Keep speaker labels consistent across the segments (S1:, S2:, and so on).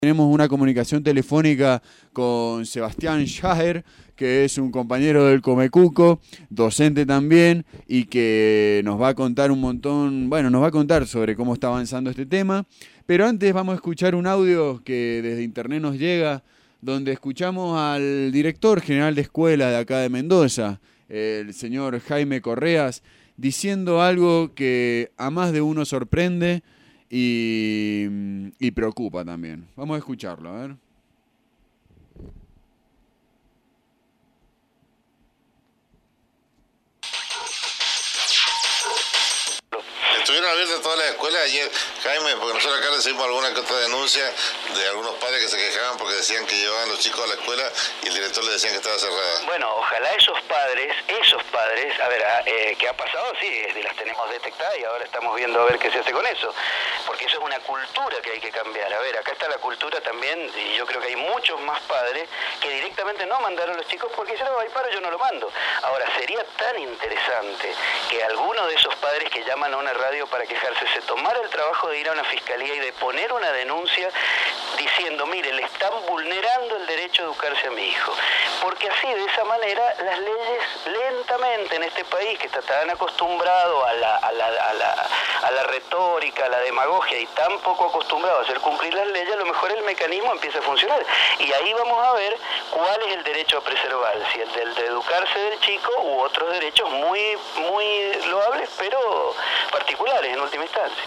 S1: Tenemos una comunicación telefónica con Sebastián Schaher, que es un compañero del Comecuco, docente también, y que nos va a contar un montón, bueno, nos va a contar sobre cómo está avanzando este tema. Pero antes vamos a escuchar un audio que desde internet nos llega, donde escuchamos al director general de escuela de acá de Mendoza, el señor Jaime Correas, diciendo algo que a más de uno sorprende y preocupa también. Vamos a escucharlo, a ver.
S2: Estuvieron abiertas todas las escuelas ayer, Jaime, porque nosotros acá recibimos alguna que otra denuncia de algunos padres que se quejaban porque decían que llevaban a los chicos a la escuela y el director le decían que estaba cerrada.
S3: Bueno, ojalá esos padres, a ver, ¿qué ha pasado? Sí, las tenemos detectadas y ahora estamos viendo a ver qué se hace con eso, porque eso es una cultura que hay que cambiar. A ver, acá está la cultura también, y yo creo que hay muchos más padres que directamente no mandaron a los chicos porque dijeron, no, hay paro, yo no lo mando. Ahora, sería tan interesante que alguno de esos padres que llaman a una radio para quejarse se tomara el trabajo de ir a una fiscalía y de poner una denuncia diciendo, mire, le están vulnerando el derecho a educarse a mi hijo. Porque así, de esa manera, las leyes lentamente en este país, que está tan acostumbrado a la retórica, a la demagogia y tan poco acostumbrado a hacer cumplir las leyes, a lo mejor el mecanismo empieza a funcionar. Y ahí vamos a ver cuál es el derecho a preservar, si el del de educarse del chico u otros derechos muy loables, pero particulares en última instancia.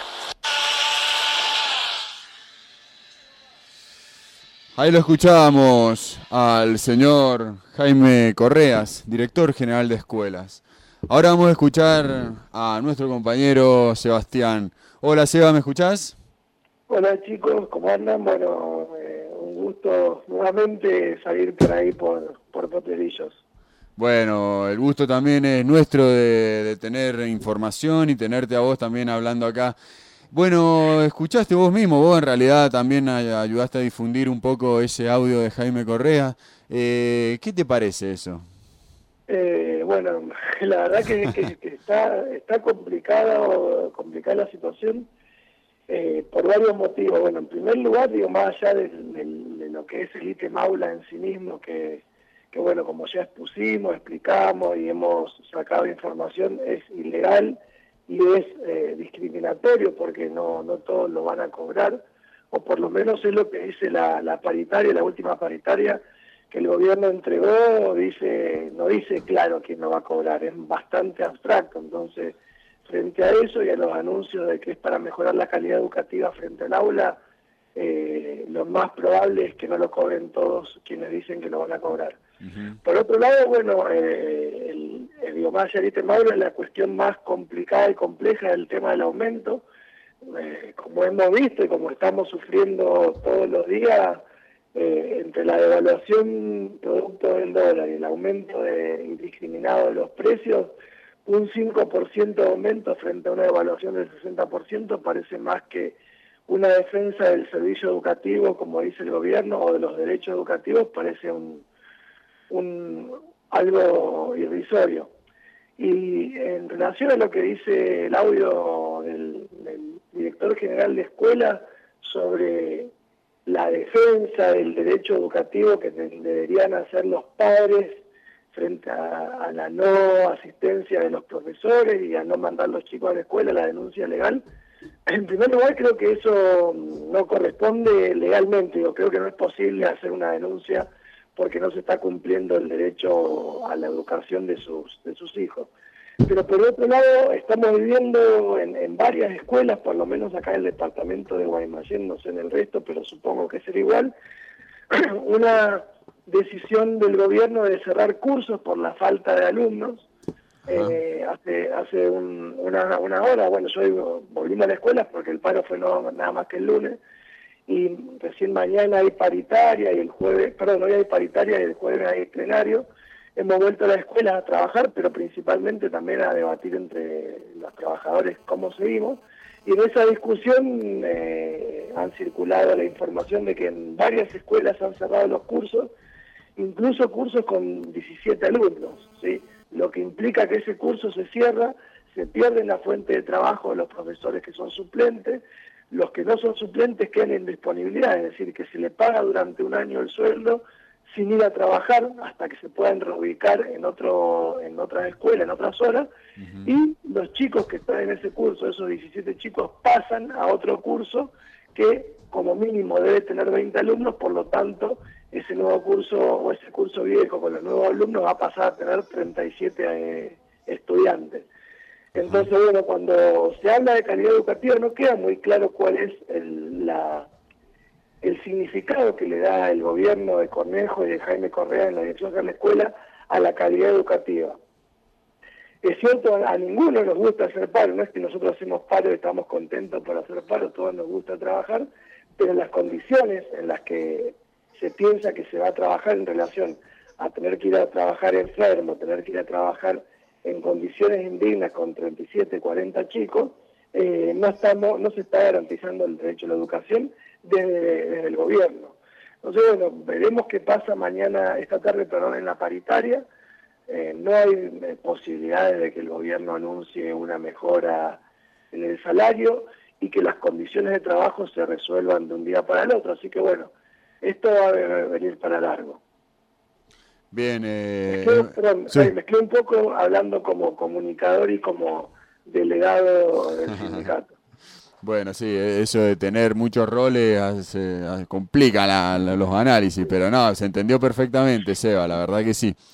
S1: Ahí lo escuchábamos al señor Jaime Correas, director general de escuelas. Ahora vamos a escuchar a nuestro compañero Sebastián. Hola Seba, ¿me escuchás?
S4: Hola chicos, ¿cómo andan? Bueno, un gusto nuevamente salir por ahí por Potrerillos.
S1: Bueno, el gusto también es nuestro de tener información y tenerte a vos también hablando acá. Bueno, escuchaste vos mismo, vos en realidad también ayudaste a difundir un poco ese audio de Jaime Correa. ¿Qué te parece eso?
S4: Bueno, la verdad que está complicada la situación por varios motivos. Bueno, en primer lugar, digo, más allá de lo que es el ítem aula en sí mismo, que bueno, como ya expusimos, explicamos y hemos sacado información, es ilegal y es discriminatorio porque no todos lo van a cobrar, o por lo menos es lo que dice la paritaria, la última paritaria que el gobierno entregó, no dice claro quién no va a cobrar, es bastante abstracto. Entonces, frente a eso y a los anuncios de que es para mejorar la calidad educativa frente al aula, lo más probable es que no lo cobren todos quienes dicen que lo van a cobrar. Uh-huh. Por otro lado, bueno, digo, más allá de este módulo, es la cuestión más complicada y compleja del tema del aumento. Como hemos visto y como estamos sufriendo todos los días, entre la devaluación producto del dólar y el aumento indiscriminado de los precios, un 5% de aumento frente a una devaluación del 60% parece más que una defensa del servicio educativo, como dice el gobierno, o de los derechos educativos, parece algo irrisorio. Y en relación a lo que dice el audio del director general de escuela sobre la defensa del derecho educativo que deberían hacer los padres frente a la no asistencia de los profesores y a no mandar los chicos a la escuela, la denuncia legal, en primer lugar creo que eso no corresponde legalmente. Yo creo que no es posible hacer una denuncia porque no se está cumpliendo el derecho a la educación de sus hijos. Pero por otro lado, estamos viviendo en varias escuelas, por lo menos acá en el departamento de Guaymallén, no sé en el resto, pero supongo que será igual, una decisión del gobierno de cerrar cursos por la falta de alumnos. Hace una hora, bueno, yo volvimos a la escuela porque el paro fue nada más que el lunes, y recién mañana hay paritaria y el jueves, hoy hay paritaria y el jueves hay plenario. Hemos vuelto a la escuela a trabajar, pero principalmente también a debatir entre los trabajadores cómo seguimos. Y en esa discusión han circulado la información de que en varias escuelas han cerrado los cursos, incluso cursos con 17 alumnos, ¿sí? Lo que implica que ese curso se cierra, se pierde la fuente de trabajo de los profesores que son suplentes, los que no son suplentes quedan en disponibilidad, es decir, que se le paga durante un año el sueldo sin ir a trabajar hasta que se puedan reubicar en otra escuela, en otras horas, y los chicos que están en ese curso, esos 17 chicos, pasan a otro curso que como mínimo debe tener 20 alumnos, por lo tanto, ese nuevo curso o ese curso viejo con los nuevos alumnos va a pasar a tener 37 estudiantes. Entonces, bueno, cuando se habla de calidad educativa no queda muy claro cuál es el significado que le da el gobierno de Cornejo y de Jaime Correa en la dirección de la escuela a la calidad educativa. Es cierto, a ninguno nos gusta hacer paro, no es que nosotros hacemos paro y estamos contentos por hacer paro, todos nos gusta trabajar, pero las condiciones en las que se piensa que se va a trabajar en relación a tener que ir a trabajar enfermo, tener que ir a trabajar en condiciones indignas con 37, 40 chicos, no se está garantizando el derecho a la educación desde el gobierno. Entonces, bueno, veremos qué pasa esta tarde, en la paritaria. No hay posibilidades de que el gobierno anuncie una mejora en el salario y que las condiciones de trabajo se resuelvan de un día para el otro. Así que bueno, esto va a venir para largo.
S1: Bien,
S4: sí. Mezclé un poco hablando como comunicador y como delegado del sindicato.
S1: Bueno, sí, eso de tener muchos roles complica los análisis, pero no, se entendió perfectamente, Seba, la verdad que sí.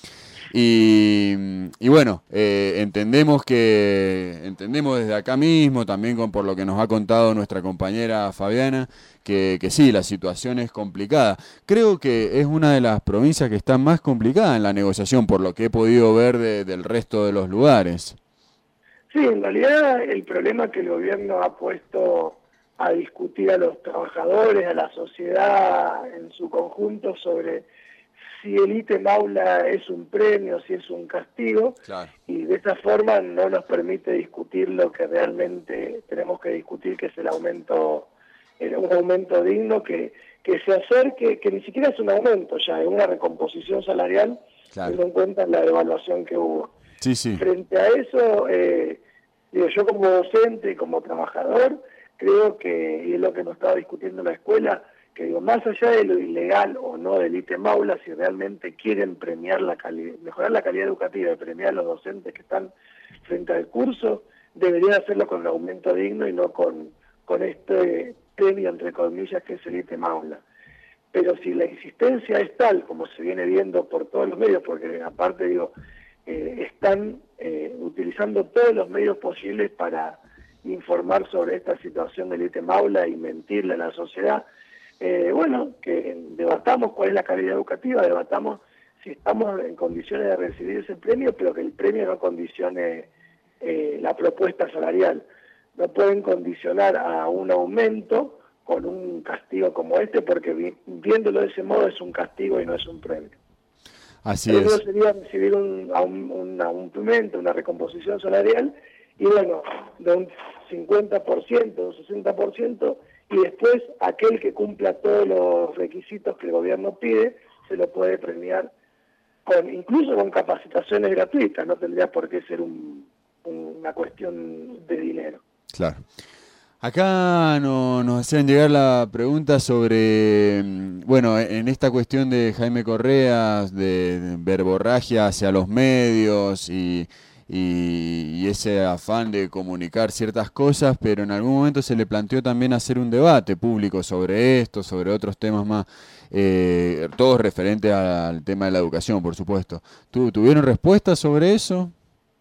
S1: Y bueno, entendemos desde acá mismo, también por lo que nos ha contado nuestra compañera Fabiana, que sí, la situación es complicada. Creo que es una de las provincias que está más complicada en la negociación, por lo que he podido ver del resto de los lugares.
S4: Sí, en realidad el problema que el gobierno ha puesto a discutir a los trabajadores, a la sociedad en su conjunto sobre si el ítem aula es un premio, si es un castigo, claro. Y de esa forma no nos permite discutir lo que realmente tenemos que discutir, que es un aumento digno que se acerque, que ni siquiera es un aumento ya, es una recomposición salarial, claro, teniendo en cuenta la devaluación que hubo.
S1: Sí, sí.
S4: Frente a eso, yo como docente y como trabajador, creo que, y es lo que nos estaba discutiendo en la escuela, que más allá de lo ilegal o no del ítem aula, si realmente quieren mejorar la calidad educativa y premiar a los docentes que están frente al curso, deberían hacerlo con un aumento digno y no con este premio, entre comillas, que es el ítem aula. Pero si la insistencia es tal, como se viene viendo por todos los medios, porque aparte están utilizando todos los medios posibles para informar sobre esta situación del ítem aula y mentirle a la sociedad, que debatamos cuál es la calidad educativa, debatamos si estamos en condiciones de recibir ese premio, pero que el premio no condicione la propuesta salarial. No pueden condicionar a un aumento con un castigo como este, porque viéndolo de ese modo es un castigo y no es un premio.
S1: Así es.
S4: Sería recibir un aumento, una recomposición salarial, y bueno, de un 50%, un 60%, y después aquel que cumpla todos los requisitos que el gobierno pide, se lo puede premiar, incluso con capacitaciones gratuitas, no tendría por qué ser una cuestión de dinero.
S1: Claro. Acá nos hacían llegar la pregunta sobre, en esta cuestión de Jaime Correa, de verborragia hacia los medios y ese afán de comunicar ciertas cosas, pero en algún momento se le planteó también hacer un debate público sobre esto, sobre otros temas más, todos referentes al tema de la educación, por supuesto. ¿Tuvieron respuestas sobre eso?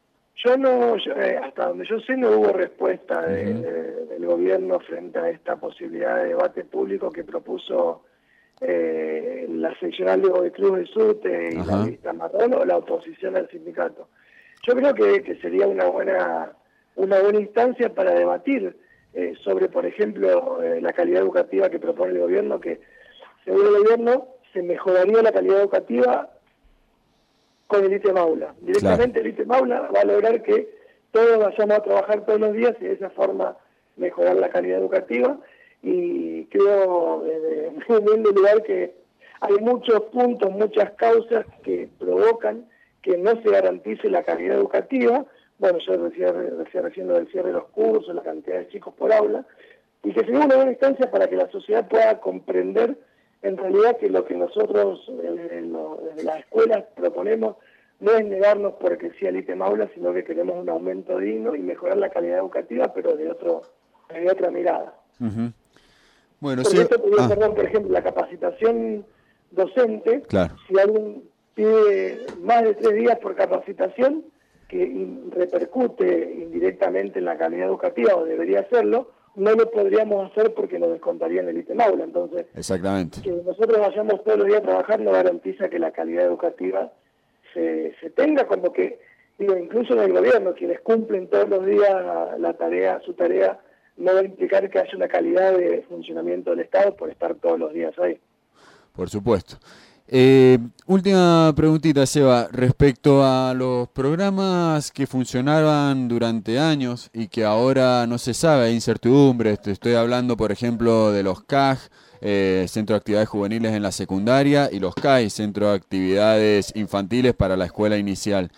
S4: Hasta donde yo sé no hubo respuesta del gobierno frente a esta posibilidad de debate público que propuso la seccional de Cruz del Sur y la lista marrón o la oposición al sindicato. Yo creo que sería una buena instancia para debatir sobre, por ejemplo, la calidad educativa que propone el gobierno, que según el gobierno se mejoraría la calidad educativa con el ítem aula. Directamente, claro, el ítem aula va a lograr que todos vayamos a trabajar todos los días y de esa forma mejorar la calidad educativa. Y creo, en el lugar, que hay muchos puntos, muchas causas que provocan que no se garantice la calidad educativa. Bueno, yo decía recién lo del cierre de los cursos, la cantidad de chicos por aula, y que sería una buena instancia para que la sociedad pueda comprender en realidad que lo que nosotros desde las escuelas proponemos no es negarnos porque sí al ítem aula, sino que queremos un aumento digno y mejorar la calidad educativa, pero de otra mirada.
S1: Uh-huh. Bueno,
S4: Porque esto podría ser, por ejemplo, la capacitación docente.
S1: Claro.
S4: Si alguien pide más de 3 días por capacitación, que repercute indirectamente en la calidad educativa, o debería hacerlo, no lo podríamos hacer porque nos descontarían el ítem aula. Entonces,
S1: exactamente,
S4: que nosotros vayamos todos los días a trabajar no garantiza que la calidad educativa se tenga, como que, digo, incluso en el gobierno, quienes cumplen todos los días su tarea, no va a implicar que haya una calidad de funcionamiento del Estado por estar todos los días ahí.
S1: Por supuesto. Última preguntita, Seba, respecto a los programas que funcionaban durante años y que ahora no se sabe, hay incertidumbre. Estoy hablando, por ejemplo, de los CAG, Centro de Actividades Juveniles en la secundaria, y los CAI, Centro de Actividades Infantiles para la escuela inicial.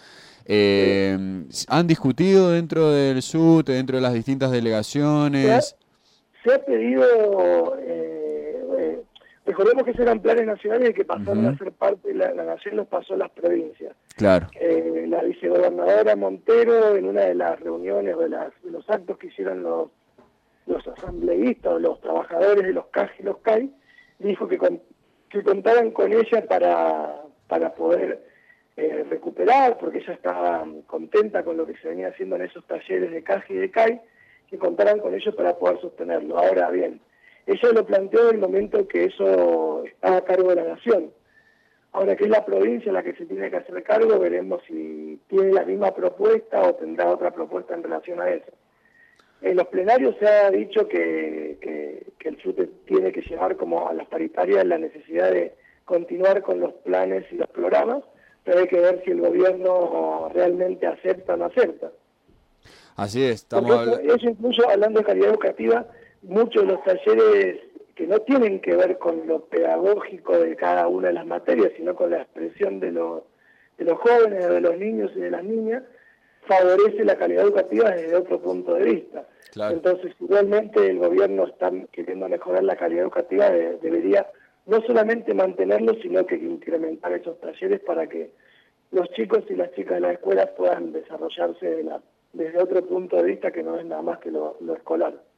S1: ¿Han discutido dentro del SUT, dentro de las distintas delegaciones?
S4: Se ha pedido... recordemos que esos eran planes nacionales y que pasaron a ser parte de la nación, los pasó a las provincias.
S1: Claro.
S4: La vicegobernadora Montero, en una de las reuniones o de los actos que hicieron los asambleístas o los trabajadores de los CAG y los CAI, dijo que contaran con ella para poder recuperar, porque ella estaba contenta con lo que se venía haciendo en esos talleres de CAG y de CAI, que contaran con ellos para poder sostenerlo. Ahora bien, ella lo planteó en el momento que eso está a cargo de la nación. Ahora que es la provincia la que se tiene que hacer cargo, veremos si tiene la misma propuesta o tendrá otra propuesta en relación a eso. En los plenarios se ha dicho que el SUTE tiene que llevar como a las paritarias la necesidad de continuar con los planes y los programas, pero hay que ver si el gobierno realmente acepta o no acepta.
S1: Así es,
S4: eso incluso, hablando de calidad educativa, muchos de los talleres que no tienen que ver con lo pedagógico de cada una de las materias, sino con la expresión de los jóvenes, de los niños y de las niñas, favorece la calidad educativa desde otro punto de vista.
S1: Claro.
S4: Entonces, si realmente el gobierno está queriendo mejorar la calidad educativa, debería no solamente mantenerlo, sino que incrementar esos talleres para que los chicos y las chicas de las escuelas puedan desarrollarse desde otro punto de vista que no es nada más que lo escolar.